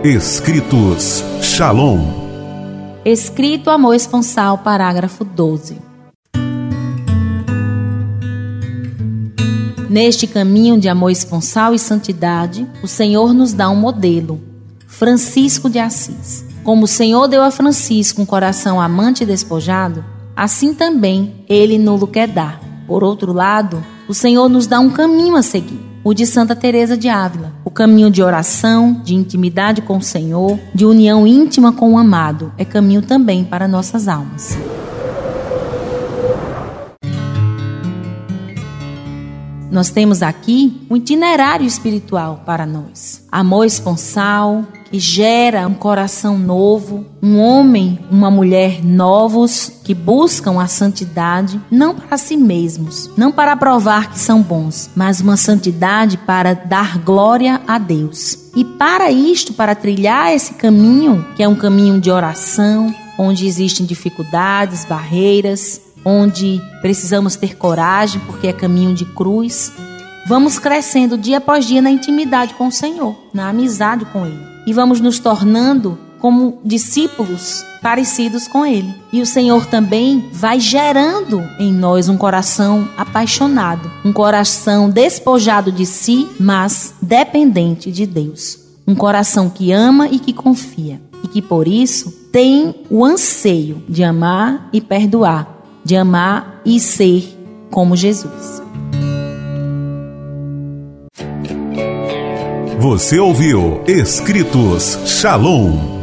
Escritos Shalom. Escrito Amor Esponsal, parágrafo 12. Neste caminho de amor esponsal e santidade, o Senhor nos dá um modelo, Francisco de Assis. Como o Senhor deu a Francisco um coração amante e despojado, assim também Ele nos quer dar. Por outro lado, o Senhor nos dá um caminho a seguir, o de Santa Teresa de Ávila, o caminho de oração, de intimidade com o Senhor, de união íntima com o amado, é caminho também para nossas almas. Nós temos aqui um itinerário espiritual para nós. Amor esponsal, que gera um coração novo, um homem, uma mulher novos, que buscam a santidade, não para si mesmos, não para provar que são bons, mas uma santidade para dar glória a Deus. E para isto, para trilhar esse caminho, que é um caminho de oração, onde existem dificuldades, barreiras, onde precisamos ter coragem, porque é caminho de cruz, vamos crescendo dia após dia na intimidade com o Senhor, na amizade com Ele. E vamos nos tornando como discípulos parecidos com Ele. E o Senhor também vai gerando em nós um coração apaixonado, um coração despojado de si, mas dependente de Deus. Um coração que ama e que confia, e que por isso tem o anseio de amar e perdoar, de amar e ser como Jesus. Você ouviu Escritos Shalom.